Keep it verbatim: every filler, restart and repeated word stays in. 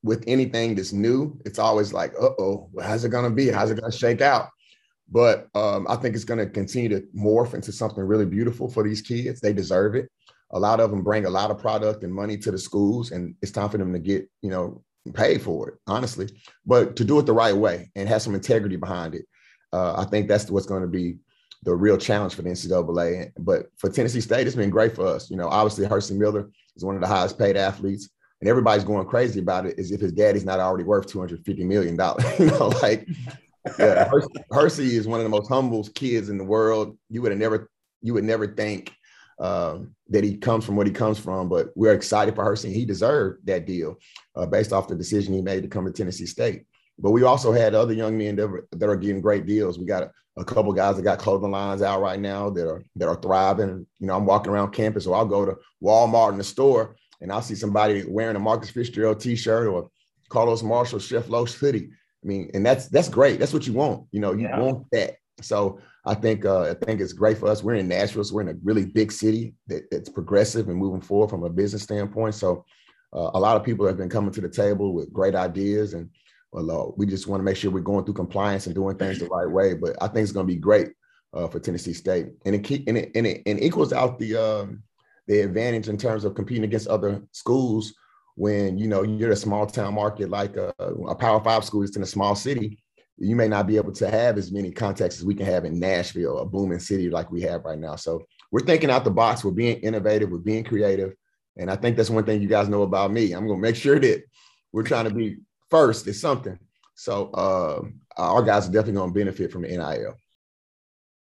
with anything that's new, it's always like, uh-oh, well, how's it going to be? How's it going to shake out? But um, I think it's going to continue to morph into something really beautiful for these kids. They deserve it. A lot of them bring a lot of product and money to the schools, and it's time for them to get, you know, paid for it, honestly, but to do it the right way and have some integrity behind it. Uh, I think that's what's going to be the real challenge for the N C double A. But for Tennessee State, it's been great for us. You know, obviously Hercy Miller is one of the highest paid athletes, and everybody's going crazy about it as if his daddy's not already worth two hundred fifty million dollars. You know, like, yeah, Hercy, Hercy is one of the most humble kids in the world. You would have never, you would never think um, that he comes from what he comes from, but we're excited for Hercy. He deserved that deal uh, based off the decision he made to come to Tennessee State. But we also had other young men that, were, that are getting great deals. We got a, a couple guys that got clothing lines out right now that are that are thriving. You know, I'm walking around campus, so I'll go to Walmart in the store and I'll see somebody wearing a Marcus Fitzgerald T-shirt or Carlos Marshall Chef Loesch hoodie. I mean, and that's that's great. That's what you want. You know, you yeah. want that. So I think uh, I think it's great for us. We're in Nashville, so we're in a really big city that, that's progressive and moving forward from a business standpoint. So uh, a lot of people have been coming to the table with great ideas, and well, uh, we just want to make sure we're going through compliance and doing things the right way. But I think it's going to be great uh, for Tennessee State, and it keep, and it, and it, and it equals out the um, the advantage in terms of competing against other schools. When you know you're a small town market like a, a Power Five school is in a small city, you may not be able to have as many contacts as we can have in Nashville, a booming city like we have right now. So we're thinking out the box. We're being innovative. We're being creative. And I think that's one thing you guys know about me. I'm going to make sure that we're trying to be first at something. So uh, our guys are definitely going to benefit from the N I L.